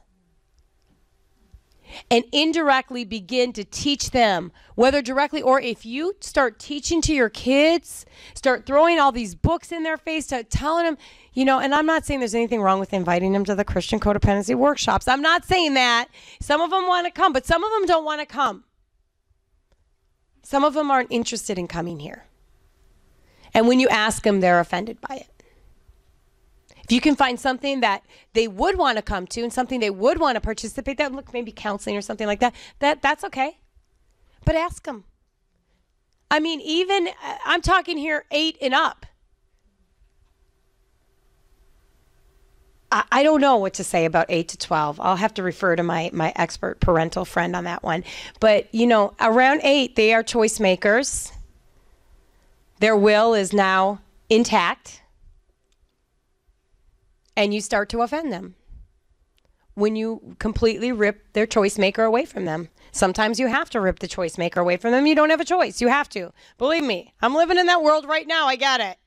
And indirectly begin to teach them, whether directly or if you start teaching to your kids, start throwing all these books in their face, start telling them, you know, and I'm not saying there's anything wrong with inviting them to the Christian codependency workshops. I'm not saying that. Some of them want to come, but some of them don't want to come. Some of them aren't interested in coming here. And when you ask them, they're offended by it. If you can find something that they would want to come to and something they would want to participate in, look, maybe counseling or something like that, that that's okay. But ask them. I mean, even, I'm talking here eight and up. I, I don't know what to say about eight to twelve. I'll have to refer to my, my expert parental friend on that one. But, you know, around eight, they are choice makers. Their will is now intact. And you start to offend them when you completely rip their choice maker away from them. Sometimes you have to rip the choice maker away from them. You don't have a choice. You have to. Believe me, I'm living in that world right now. I get it.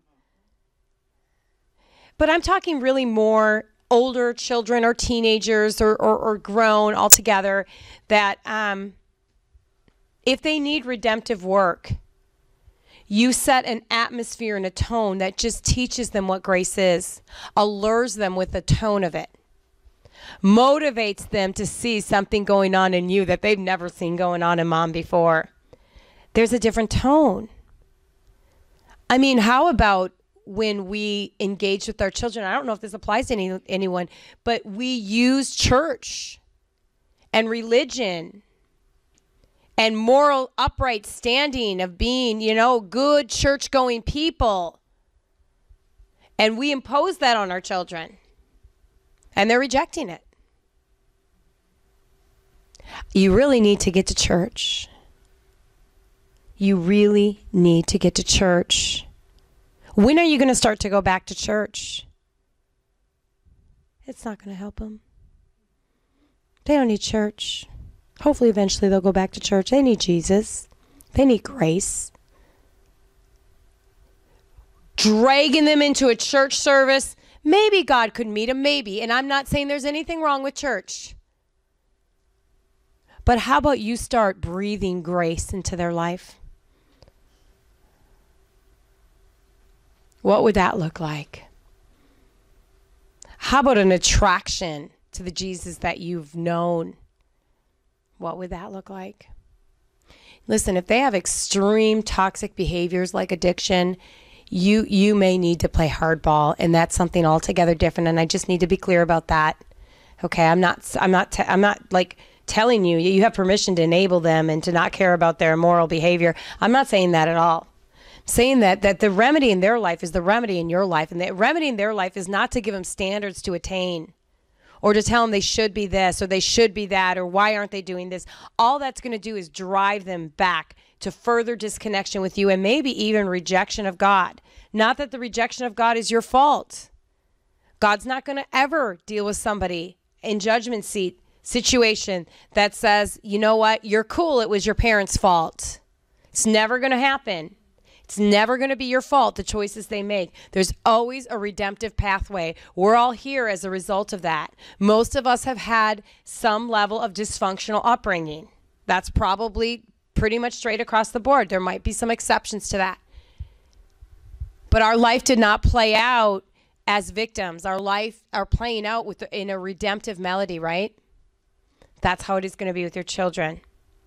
But I'm talking really more older children or teenagers or, or, or grown altogether that um, if they need redemptive work, you set an atmosphere and a tone that just teaches them what grace is, allures them with the tone of it, motivates them to see something going on in you that they've never seen going on in mom before. There's a different tone. I mean, how about when we engage with our children? I don't know if this applies to any, anyone, but we use church and religion and moral upright standing of being, you know, good church-going people. And we impose that on our children. And they're rejecting it. You really need to get to church. You really need to get to church. When are you going to start to go back to church? It's not going to help them. They don't need church. Hopefully, eventually, they'll go back to church. They need Jesus. They need grace. Dragging them into a church service, maybe God could meet them, maybe. And I'm not saying there's anything wrong with church. But how about you start breathing grace into their life? What would that look like? How about an attraction to the Jesus that you've known? What would that look like? Listen, if they have extreme toxic behaviors like addiction, you you may need to play hardball, and that's something altogether different. And I just need to be clear about that. Okay, I'm not I'm not I'm not like telling you you have permission to enable them and to not care about their immoral behavior. I'm not saying that at all. I'm saying that that the remedy in their life is the remedy in your life, and the remedy in their life is not to give them standards to attain, or to tell them they should be this or they should be that, or why aren't they doing this. All that's going to do is drive them back to further disconnection with you, and maybe even rejection of God. Not that the rejection of God is your fault. God's not going to ever deal with somebody in judgment seat situation that says, you know what, you're cool, it was your parents' fault. It's never going to happen. It's never going to be your fault, the choices they make. There's always a redemptive pathway. We're all here as a result of that. Most of us have had some level of dysfunctional upbringing. That's probably pretty much straight across the board. There might be some exceptions to that. But our life did not play out as victims. Our life are playing out with in a redemptive melody, right? That's how it is going to be with your children.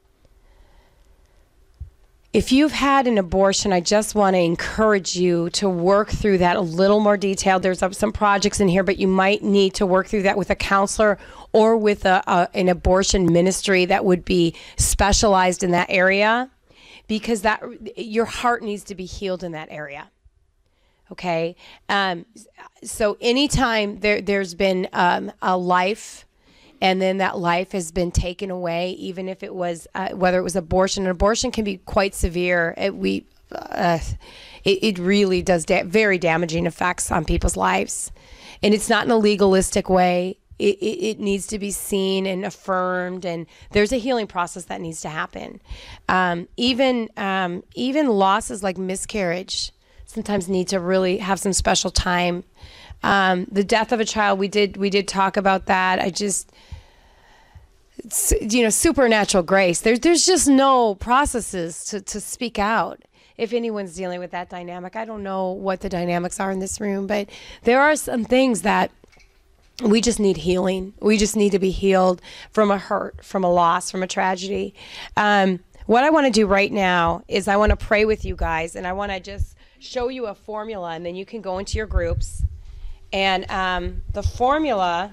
If you've had an abortion, I just want to encourage you to work through that a little more detailed. There's some projects in here, but you might need to work through that with a counselor or with a, a, an abortion ministry that would be specialized in that area, because that your heart needs to be healed in that area. Okay? Um, so anytime there, there's been um, a life, and then that life has been taken away, even if it was, uh, whether it was abortion. An abortion can be quite severe. It, we, uh, it, it really does da- very damaging effects on people's lives. And it's not in a legalistic way. It, it, it needs to be seen and affirmed, and there's a healing process that needs to happen. Um, even, um, even losses like miscarriage sometimes need to really have some special time. Um, the death of a child, we did we did talk about that. I just, it's, you know, supernatural grace. There's there's just no processes to, to speak out. If anyone's dealing with that dynamic, I don't know what the dynamics are in this room, but there are some things that we just need healing. We just need to be healed from a hurt, from a loss, from a tragedy. Um, what I want to do right now is I want to pray with you guys, and I want to just show you a formula, and then you can go into your groups. And um, the formula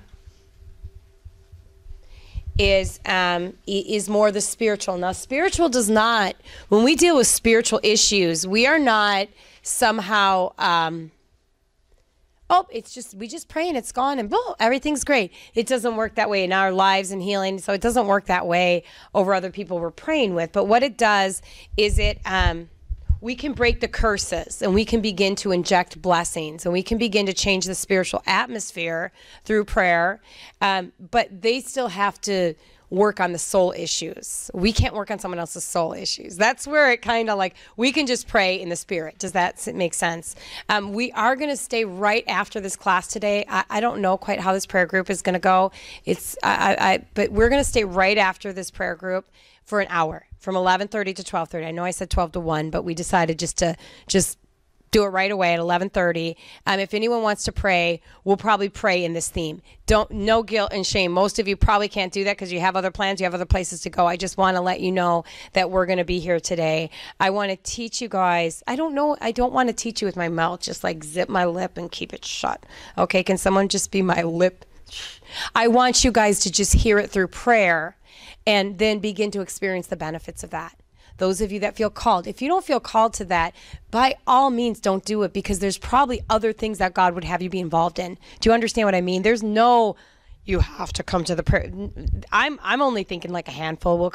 is um, is more the spiritual. Now, spiritual does not, when we deal with spiritual issues, we are not somehow, um, oh, it's just, we just pray and it's gone and boom, everything's great. It doesn't work that way in our lives and healing. So it doesn't work that way over other people we're praying with. But what it does is it, um, we can break the curses, and we can begin to inject blessings, and we can begin to change the spiritual atmosphere through prayer. Um, but they still have to work on the soul issues. We can't work on someone else's soul issues. That's where it kind of like, we can just pray in the spirit. Does that make sense? Um, we are going to stay right after this class today. I, I don't know quite how this prayer group is going to go. It's, I, I, but we're going to stay right after this prayer group for an hour, from eleven thirty to twelve thirty. I know I said twelve to one, but we decided just to just do it right away at eleven thirty. Um, if anyone wants to pray, we'll probably pray in this theme. Don't, no guilt and shame. Most of you probably can't do that because you have other plans, you have other places to go. I just want to let you know that we're going to be here today. I want to teach you guys. I don't know. I don't want to teach you with my mouth, just like zip my lip and keep it shut. Okay, can someone just be my lip? I want you guys to just hear it through prayer, and then begin to experience the benefits of that. Those of you that feel called, if you don't feel called to that, by all means, don't do it, because there's probably other things that God would have you be involved in. Do you understand what I mean? There's no, you have to come to the prayer. I'm, I'm only thinking like a handful will come.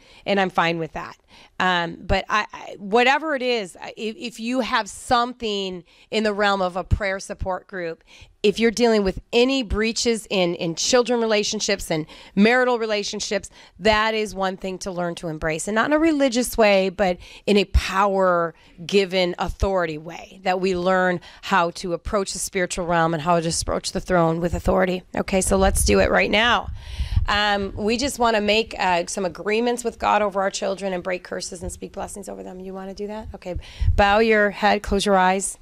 and I'm fine with that. Um, but I, I, whatever it is, if, if you have something in the realm of a prayer support group, if you're dealing with any breaches in, in children relationships and marital relationships, that is one thing to learn to embrace. And not in a religious way, but in a power-given authority way, that we learn how to approach the spiritual realm and how to approach the throne with authority. Okay, so let's do it right now. Um, we just want to make uh, some agreements with God over our children and break curses and speak blessings over them. You want to do that? Okay. Bow your head, close your eyes,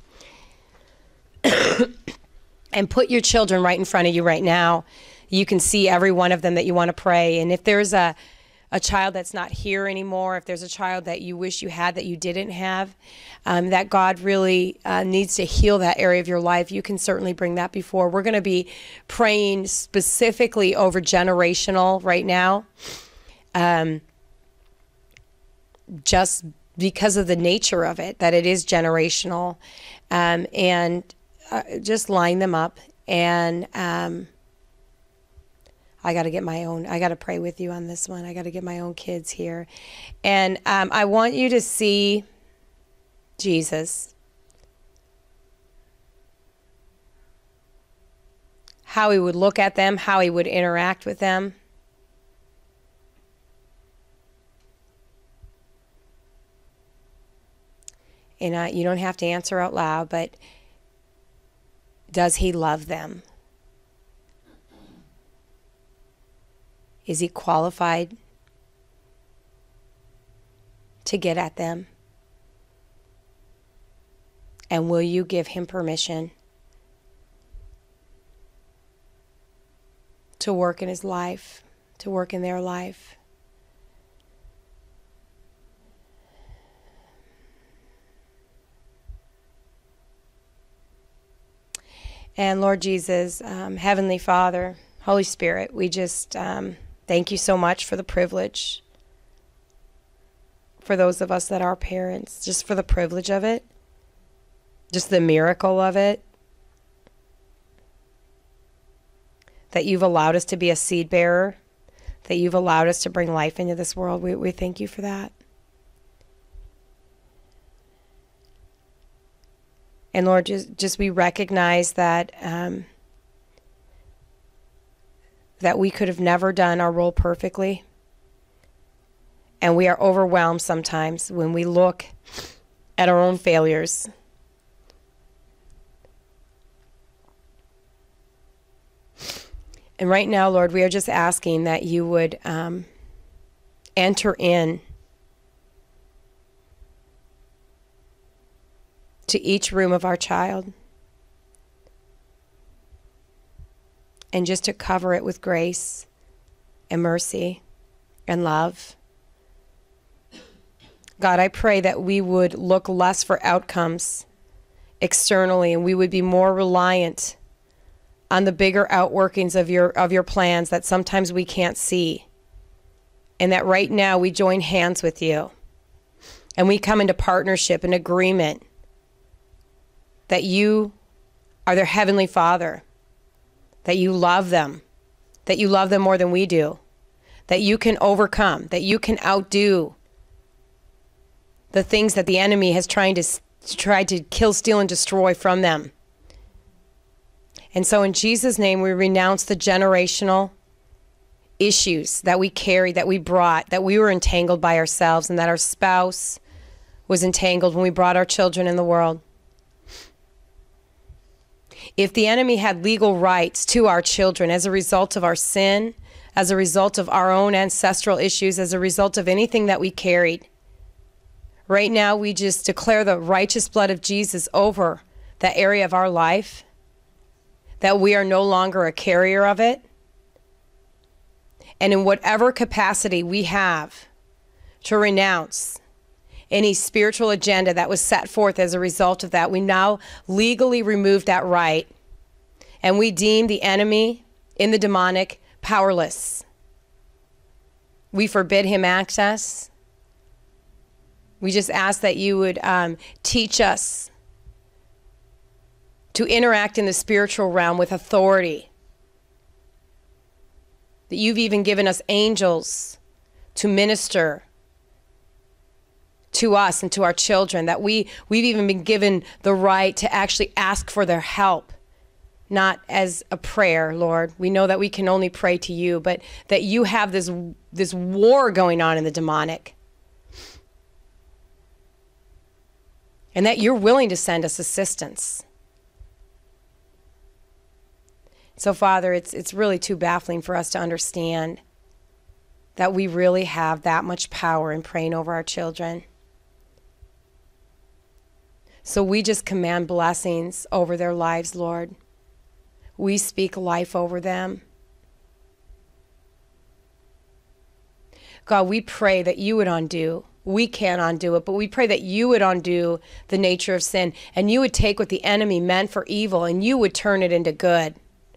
and put your children right in front of you right now. You can see every one of them that you want to pray. And if there's a, a child that's not here anymore, if there's a child that you wish you had that you didn't have, um, that God really uh, needs to heal that area of your life, you can certainly bring that before. We're going to be praying specifically over generational right now, um, just because of the nature of it, that it is generational, um, and uh, just line them up. And um, I got to get my own, I got to pray with you on this one. I got to get my own kids here. And um, I want you to see Jesus, how he would look at them, how he would interact with them. And uh, you don't have to answer out loud, but does he love them? Is he qualified to get at them? And will you give him permission to work in his life, to work in their life? And Lord Jesus, um, Heavenly Father, Holy Spirit, we just um, thank you so much for the privilege, for those of us that are parents, just for the privilege of it, just the miracle of it, that you've allowed us to be a seed bearer, that you've allowed us to bring life into this world. We, we thank you for that. And Lord, just, just we recognize that um, that we could have never done our role perfectly. And we are overwhelmed sometimes when we look at our own failures. And right now, Lord, we are just asking that you would um, enter in to each room of our child, and just to cover it with grace and mercy and love. God, I pray that we would look less for outcomes externally, and we would be more reliant on the bigger outworkings of your of your plans that sometimes we can't see. And that right now we join hands with you, and we come into partnership and agreement that you are their Heavenly Father, that you love them, that you love them more than we do, that you can overcome, that you can outdo the things that the enemy has tried to, tried to kill, steal, and destroy from them. And so in Jesus' name, we renounce the generational issues that we carried, that we brought, that we were entangled by ourselves, and that our spouse was entangled when we brought our children in the world. If the enemy had legal rights to our children as a result of our sin, as a result of our own ancestral issues, as a result of anything that we carried, right now we just declare the righteous blood of Jesus over that area of our life, that we are no longer a carrier of it. And in whatever capacity we have to renounce any spiritual agenda that was set forth as a result of that, we now legally remove that right, and we deem the enemy in the demonic powerless. We forbid him access. We just ask that you would um, teach us to interact in the spiritual realm with authority, that you've even given us angels to minister to us and to our children, that we, we've even been given the right to actually ask for their help, not as a prayer, Lord. We know that we can only pray to you, but that you have this, this war going on in the demonic. And that you're willing to send us assistance. So, Father, it's, it's really too baffling for us to understand that we really have that much power in praying over our children. So we just command blessings over their lives, Lord. We speak life over them. God, we pray that you would undo. We can't undo it, but we pray that you would undo the nature of sin, and you would take what the enemy meant for evil and you would turn it into good.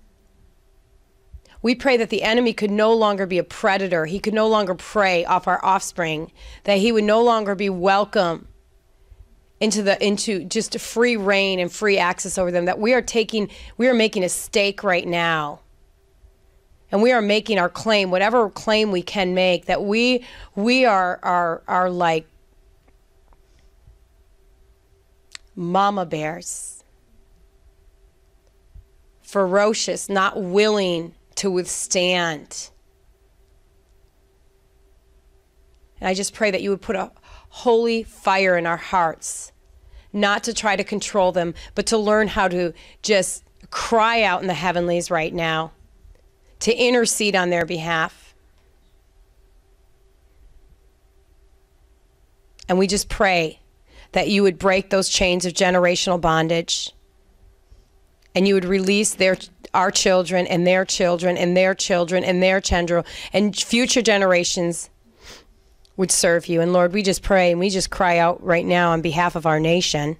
We pray that the enemy could no longer be a predator. He could no longer prey off our offspring, that he would no longer be welcome into the into just free reign and free access over them, that we are taking, we are making a stake right now. And we are making our claim, whatever claim we can make, that we we are are are like mama bears, ferocious, not willing to withstand. And I just pray that you would put a holy fire in our hearts, not to try to control them, but to learn how to just cry out in the heavenlies right now, to intercede on their behalf. And we just pray that you would break those chains of generational bondage, and you would release their our children and their children and their children and their children, and future generations would serve you. And Lord, we just pray and we just cry out right now on behalf of our nation,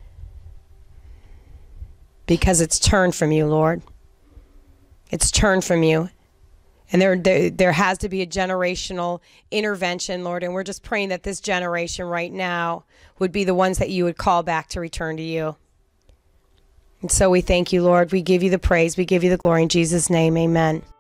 because it's turned from you, Lord. It's turned from you. And there, there, there has to be a generational intervention, Lord. And we're just praying that this generation right now would be the ones that you would call back to return to you. And so we thank you, Lord. We give you the praise. We give you the glory. In Jesus' name, amen.